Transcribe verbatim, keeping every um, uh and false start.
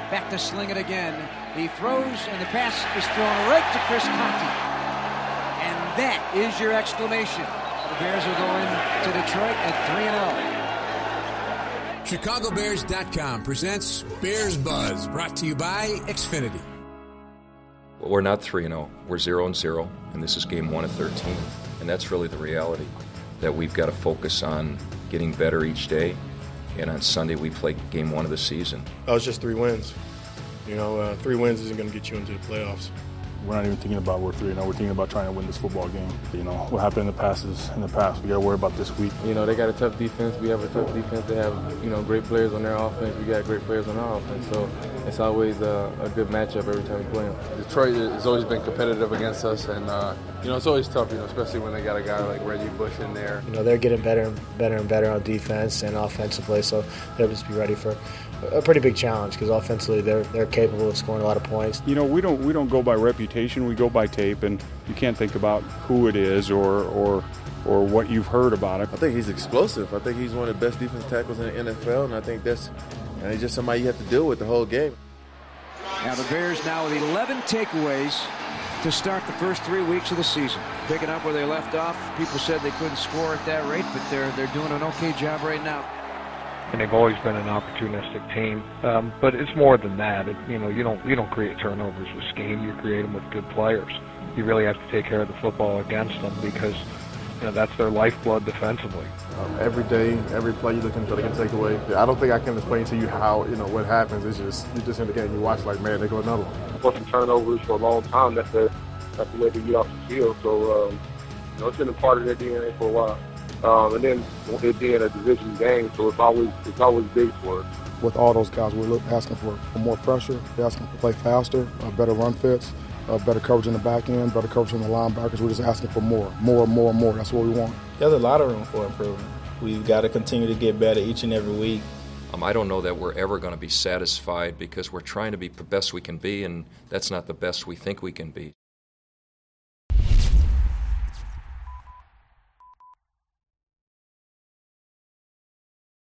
back to sling it again. He throws, and the pass is thrown right to Chris Conte. And that is your exclamation. The Bears are going to Detroit at three and oh. Chicago Bears dot com presents Bears Buzz, brought to you by Xfinity. Well, we're not three and oh. We're zero and zero, and this is game one of thirteen. And that's really the reality, that we've got to focus on getting better each day. And on Sunday, we play game one of the season. That was just three wins. You know, uh, three wins isn't going to get you into the playoffs. We're not even thinking about we're three and oh. We're thinking about trying to win this football game. You know, what happened in the past is in the past. We got to worry about this week. You know, they got a tough defense. We have a tough defense. They have, you know, great players on their offense. We got great players on our offense. So it's always a, a good matchup every time we play them. Detroit has always been competitive against us, and uh, you know, it's always tough. You know, especially when they got a guy like Reggie Bush in there. You know, they're getting better and better and better on defense and offensively. So they'll just be ready for a pretty big challenge, because offensively they're they're capable of scoring a lot of points. You know, we don't we don't go by reputation, we go by tape, and you can't think about who it is or or or what you've heard about it. I think he's explosive. I think he's one of the best defense tackles in the N F L, and I think that's and he's just somebody you have to deal with the whole game. Now the Bears now with eleven takeaways to start the first three weeks of the season. Picking up where they left off. People said they couldn't score at that rate, but they're they're doing an okay job right now. And they've always been an opportunistic team, um, but it's more than that. It, you know, you don't you don't create turnovers with scheme. You create them with good players. You really have to take care of the football against them, because you know that's their lifeblood defensively. Um, every day, every play you look into, they can take away. I don't think I can explain to you how you know what happens. It's just you just in the game, you watch like, man, they go another one. Forcing turnovers for a long time. That's the that's the way they get off the field. So um, you know, it's been a part of their D N A for a while. Um, and then it being a division game, so it's always it's always big for us. With all those guys, we're look, asking for, for more pressure. We're asking to play faster, uh, better run fits, uh, better coverage in the back end, better coverage in the linebackers. We're just asking for more, more, more, more. That's what we want. There's a lot of room for improvement. We've got to continue to get better each and every week. Um, I don't know that we're ever going to be satisfied, because we're trying to be the best we can be, and that's not the best we think we can be.